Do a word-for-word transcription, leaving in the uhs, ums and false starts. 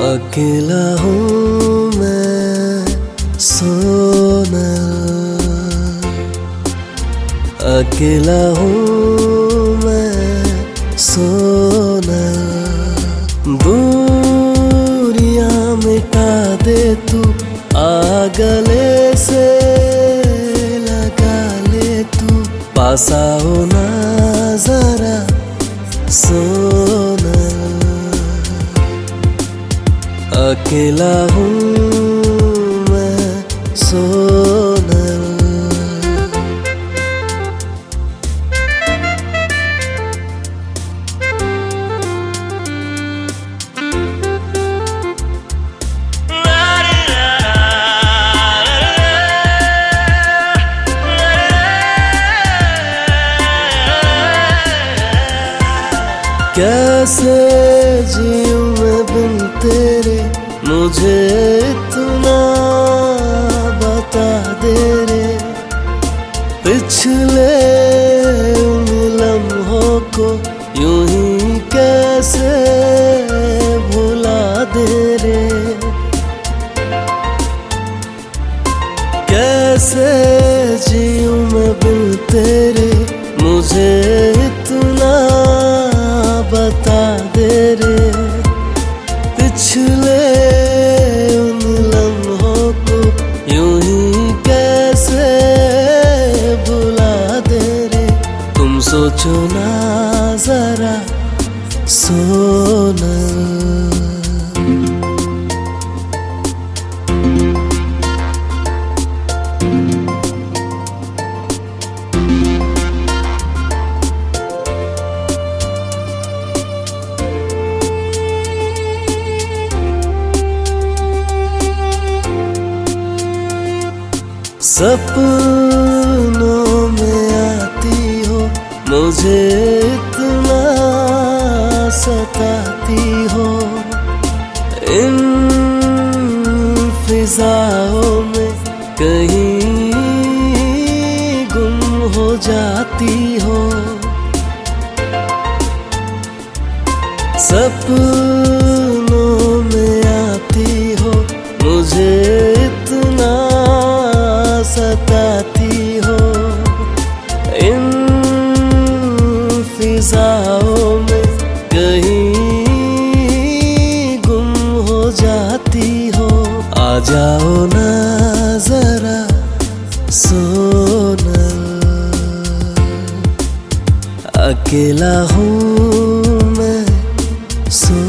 अकेला हूँ मैं सोनल, अकेला हूँ मैं सोनल। दूरियां मिटा दे तू, आ गले से लगा ले तू, पास आओ ना जरा सोनल। अकेला हूँ मैं सोनल। कैसे जीऊं मैं बिन तेरे, मुझे इतना बता दे रे। पिछले उन लम्हों को यूं ही कैसे भुला दे रे। कैसे जीऊं मैं बिन तेरे, मुझे इतना बता दे रे। पिछले उन लम्हों को यूं ही कैसे भुला दे रे। तुम सोचो ना जरा सोनल। सपनों में आती हो, मुझे इतना सताती हो। इन फिजाओं में कहीं गुम हो जाती हो। सपनों में आती हो, मुझे इतना सताती हो। इन फिजाओं में कहीं गुम हो जाती हो। आ जाओ ना जरा सोनल। अकेला हूँ मैं सोनल।